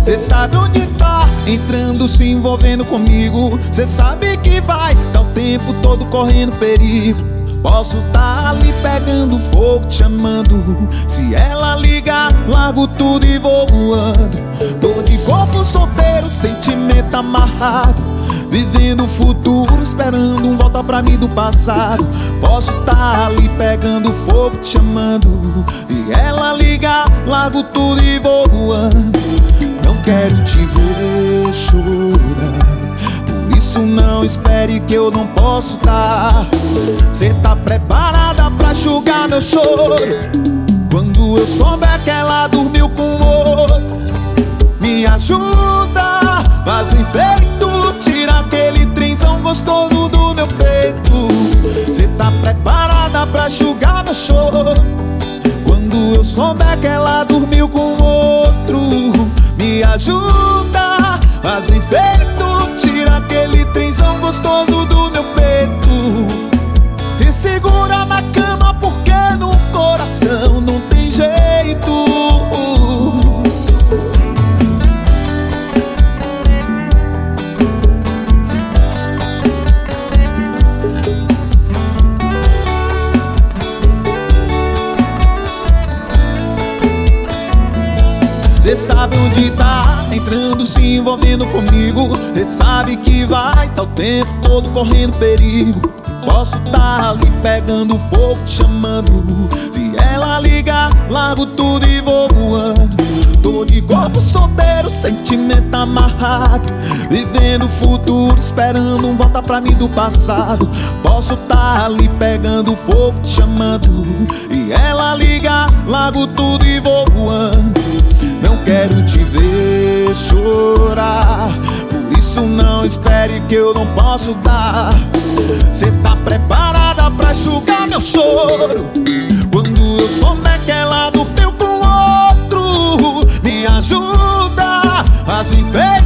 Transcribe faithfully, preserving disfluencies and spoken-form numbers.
Cê sabe onde tá, entrando, se envolvendo comigo. Cê sabe que vai, tá o tempo todo correndo perigo. Posso tá ali pegando fogo, te amando. Se ela ligar, largo tudo e vou voando. Tô de corpo solteiro, sentimento amarrado, vivendo o futuro, esperando um volta pra mim do passado. Posso tá ali pegando fogo, te amando. E ela ligar, largo tudo e vou voando. Não quero te ver chorar, por isso não espere que eu não posso dar. Cê tá preparada pra enxugar meu choro? Quando eu souber que ela dormiu com outro, me ajuda, faz o enfeito, tira aquele trenzão gostoso do meu peito. Cê tá preparada pra enxugar meu choro? Quando eu souber que ela dormiu com outro, me ajuda, faz o enfeito, tira aquele trenzão gostoso do meu peito. E segura na cama porque no coração não tem jeito. Cê sabe onde tá, entrando, se envolvendo comigo. Cê sabe que vai, tá o tempo todo correndo perigo. Posso tá ali pegando fogo, te chamando. Se ela ligar, largo tudo e vou voando. Tô de corpo solteiro, sentimento amarrado, vivendo o futuro, esperando um volta pra mim do passado. Posso tá ali pegando fogo, te chamando. E ela ligar, largo tudo e vou voando. Não quero te ver chorar, por isso não espere que eu não posso dar. Cê tá preparada pra enxugar meu choro? Quando eu souber que ela dormiu com outro, me ajuda, faz o enfeite,